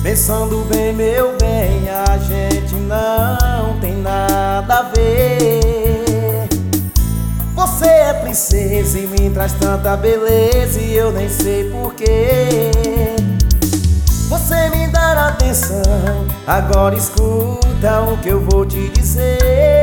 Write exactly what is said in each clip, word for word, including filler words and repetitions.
Pensando bem, meu bem, a gente não tem nada a ver. Você é princesa e me traz tanta beleza e eu nem sei porquê. Você me dá atenção, agora escuta o que eu vou te dizer.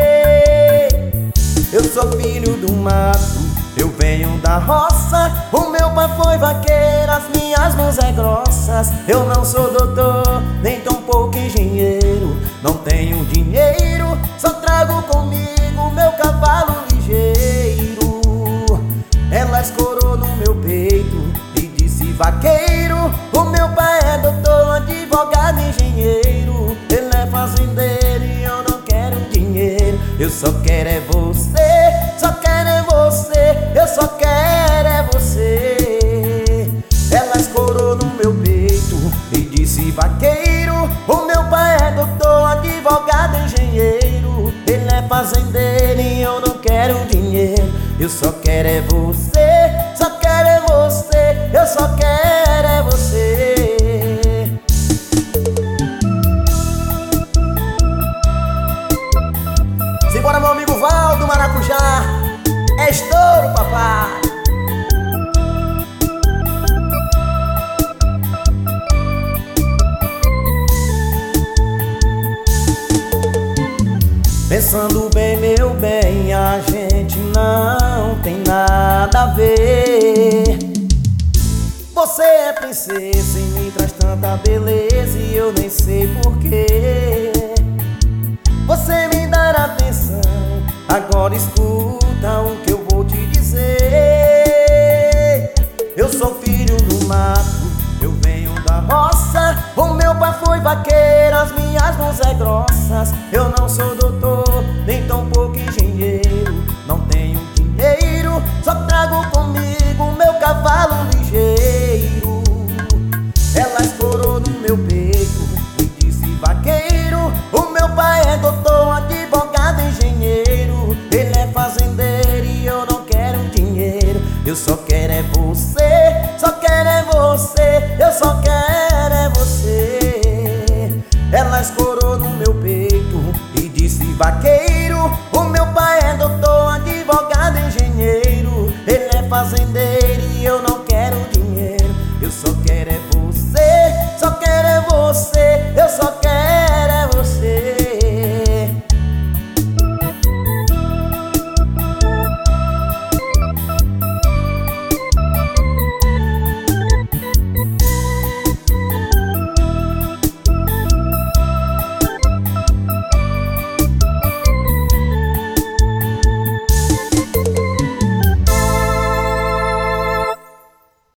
Eu sou filho do mato, eu venho da roça. O meu pai foi vaqueiro, as minhas mãos é grossas. Eu não sou doutor, nem tão pouco engenheiro. Não tenho dinheiro, só trago comigo meu cavalo ligeiro. Ela escorou no meu peito e disse: vaqueiro, o meu pai é doutor, advogado, engenheiro. Ele é fazendeiro e eu não quero dinheiro. Eu só quero é você, só quero é você, eu só quero é você. Ela escorou no meu peito e disse: vaqueiro, o meu pai é doutor, advogado, engenheiro. Ele é fazendeiro e eu não quero dinheiro. Eu só quero é você, só quero é você, eu só quero é você. Simbora, meu amigo Valdo Maracujá, é estouro, papai. Pensando bem, meu bem, a gente não tem nada a ver. Você é princesa e me traz tanta beleza e eu nem sei porquê. Você me dá atenção, agora escuta o que eu vou te dizer. Eu sou filho do mato, eu venho da roça. O meu pai foi vaqueiro, as minhas mãos é grossas. Eu não sou doutor, nem tão pouco engenheiro. Não tenho dinheiro, só trago comigo meu cavalo ligeiro. Ela escorou no meu peito e disse: vaqueiro, o meu pai é doutor, advogado, engenheiro. Ele é fazendeiro e eu não quero dinheiro. Eu só quero é você, só quero é você, eu só quero é você. Ela escorou no meu peito e disse: vaqueiro, o meu pai é doutor, advogado, engenheiro. Ele é fazendeiro e eu não quero dinheiro. Eu só quero é você.